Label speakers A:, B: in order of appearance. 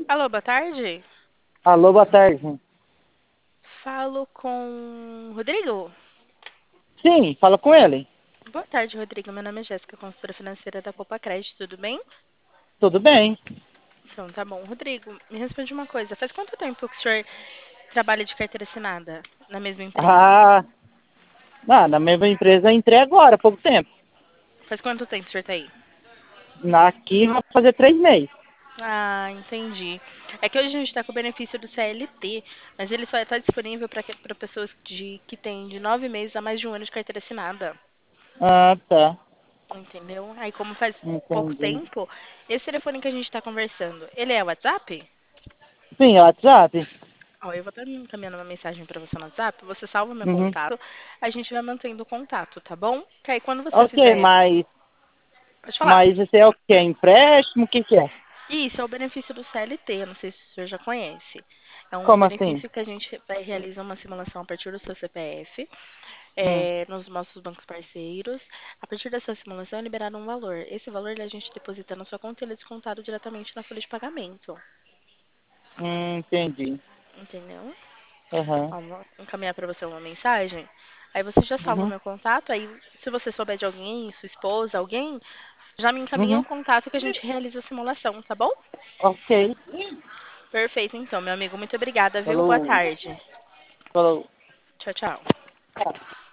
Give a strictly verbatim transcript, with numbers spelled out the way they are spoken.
A: Alô, boa tarde.
B: Alô, boa tarde.
A: Falo com Rodrigo.
B: Sim, fala com ele.
A: Boa tarde, Rodrigo. Meu nome é Jéssica, consultora financeira da Copa Crédito, tudo bem?
B: Tudo bem?
A: Então, tá bom. Rodrigo, me responde uma coisa. Faz quanto tempo que o senhor trabalha de carteira assinada na mesma empresa?
B: Ah, ah, na mesma empresa eu entrei agora, há pouco tempo.
A: Faz quanto tempo o senhor tá aí?
B: Aqui vai fazer três meses.
A: Ah, entendi. É que hoje a gente está com o benefício do C L T, mas ele só está disponível para pessoas de, que têm de nove meses a mais de um ano de carteira assinada.
B: Ah, tá.
A: Entendeu? Aí, como faz pouco
B: Entendi.
A: tempo, esse telefone que a gente está conversando, ele é WhatsApp?
B: Sim, é WhatsApp?
A: Ó, eu vou estar encaminhando uma mensagem para você no WhatsApp, você salva meu
B: Uhum.
A: contato, a gente vai mantendo o contato, tá bom? Que aí quando você
B: Ok,
A: fizer,
B: mas,
A: pode falar.
B: mas esse é o que? Empréstimo? O que que é?
A: Isso é o benefício do C L T, eu não sei se o senhor já conhece. É um
B: Como assim?
A: benefício que a gente vai realizar uma simulação a partir do seu C P F,
B: Hum,
A: é, nos nossos bancos parceiros. A partir dessa simulação é liberado um valor. Esse valor a gente deposita na sua conta e ele é descontado diretamente na folha de pagamento.
B: hum, entendi.
A: Entendeu?
B: Aham.
A: Ó, vou encaminhar para você uma mensagem. Aí você já salva o
B: Uhum.
A: meu contato. Aí, se você souber de alguém, sua esposa, alguém, já me encaminha o
B: Uhum.
A: contato que a gente realiza a simulação, tá bom?
B: Ok.
A: Perfeito, então, meu amigo. Muito obrigada, viu? Boa
B: Falou.
A: tarde.
B: Falou.
A: Tchau, tchau.